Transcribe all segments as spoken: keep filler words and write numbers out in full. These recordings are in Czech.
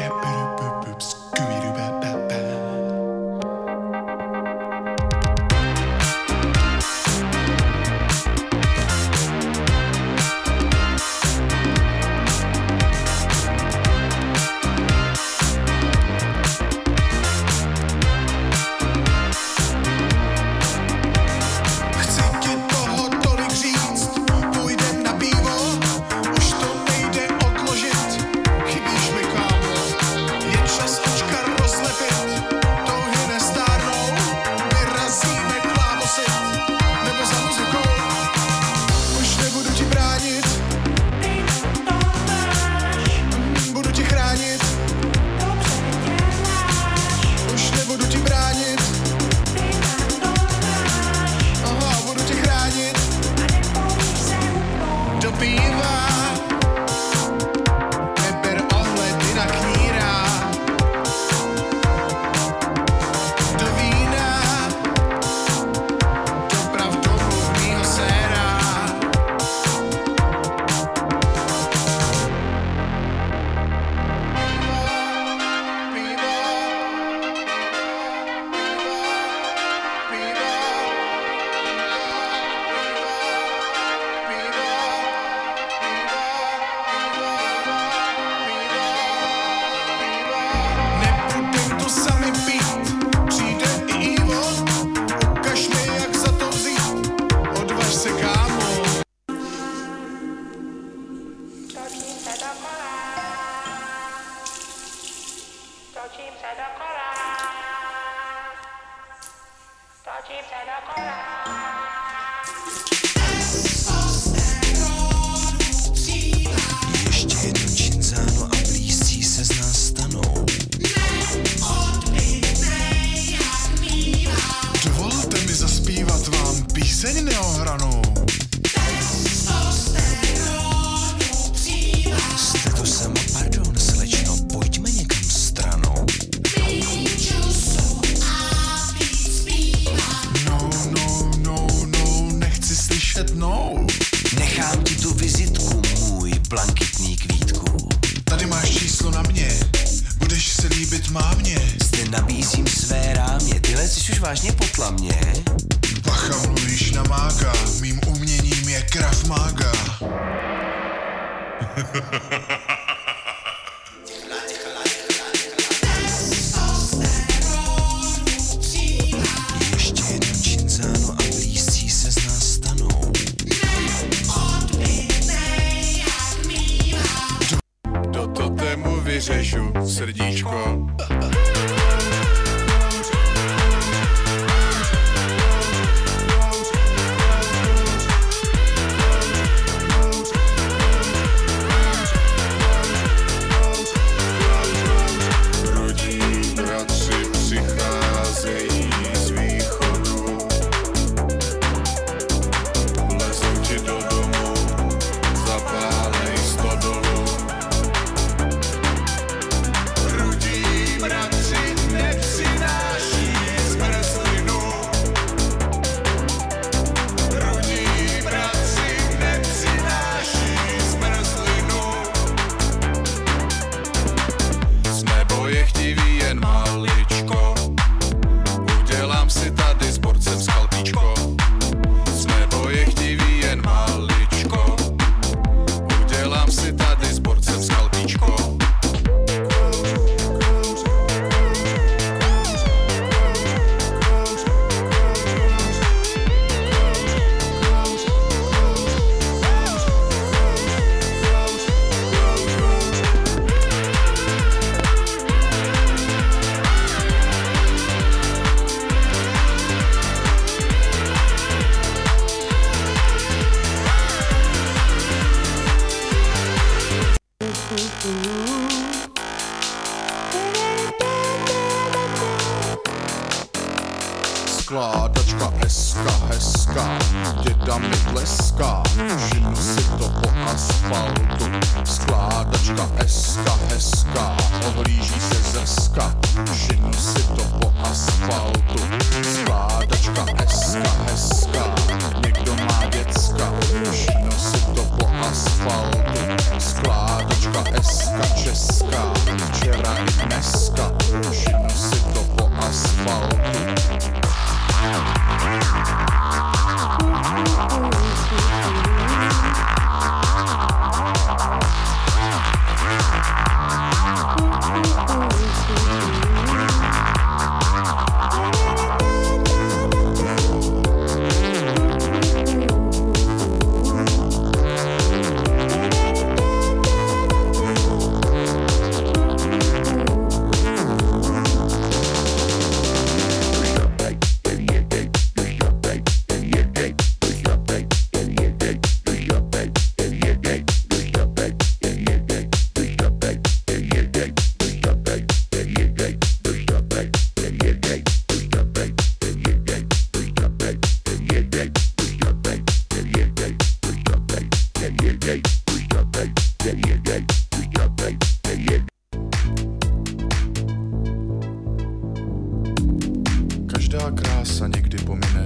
Skládačka hezká, hezká, děda mi tleská, žinu si to po asfaltu. Skládačka hezká, hezká, ohlíží se zrska, žinu si to po asfaltu. Skládačka hezká, hezká, někdo má děcka, žinu si to po asfaltu. Skládačka hezká, česká, včera i dneska, žinu si to po asfaltu. Každá krása někdy pomine.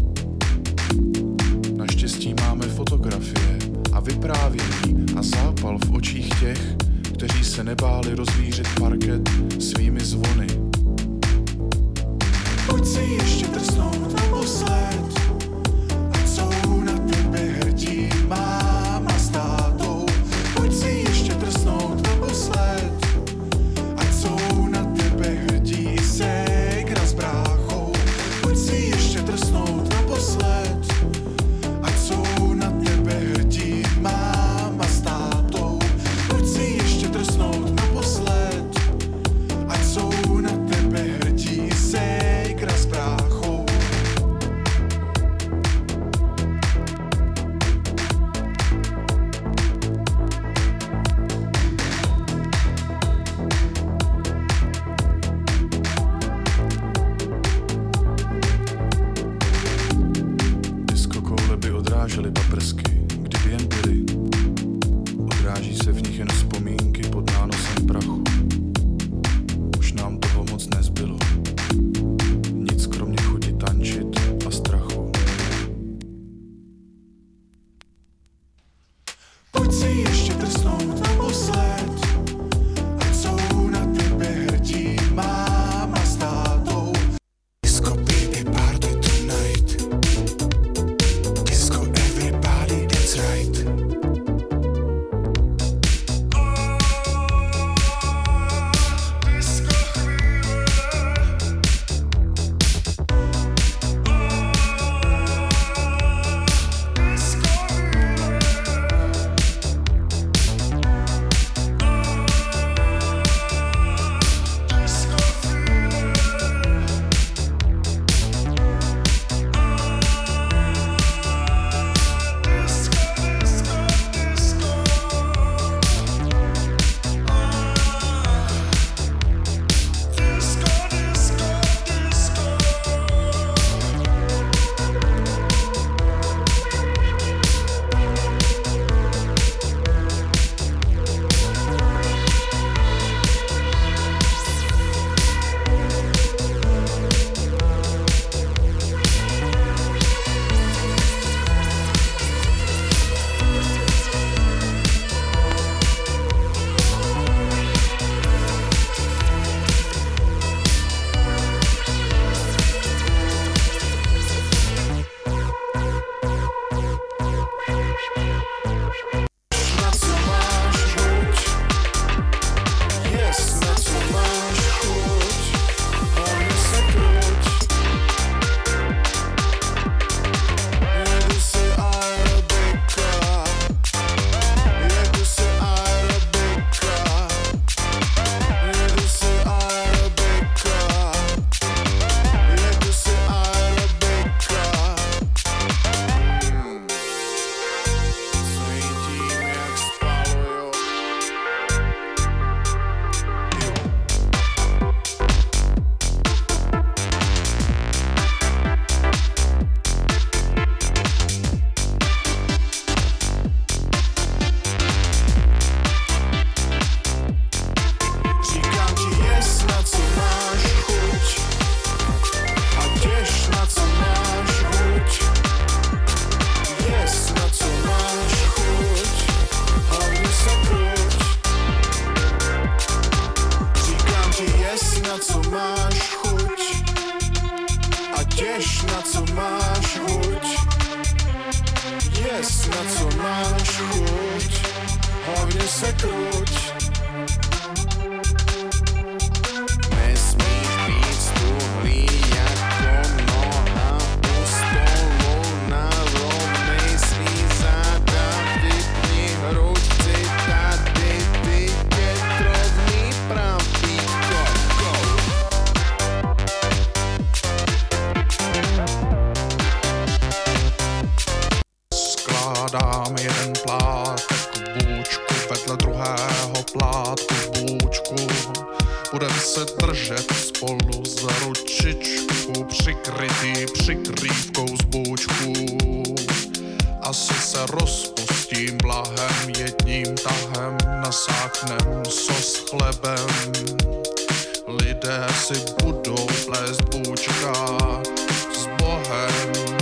Naštěstí máme fotografie a vyprávění a zápal v očích těch, kteří se nebáli rozvířit parket svými zvony. Pojď si ještě trsnout naposled, ať jsou na tebe hrdí máma s tátou. Pojď si ještě trsnout naposled, ať jsou na tebe hrdí i ségra s bráchou. Pojď si ještě trsnout naposled, ať jsou na tebe hrdí máma s tátou. Pojď si ještě trsnout naposled, ať jsou na tebe hrdí i ségra s bráchou. se kruč. Nesmíš být stuhlý jako noha u stolu, narovnej svý záda, vypni hruď, chci tady vidět rovný pravý koko. Skládám jeden plátek bůčku vedle druhého plátku bůčku. Budem se držet spolu za ručičku, přikrytý přikrývkou z bůčku. Asi se rozpustím blahem, jedním tahem nasáknem sos chlebem. Lidé si budou plést bůčka s Bohem.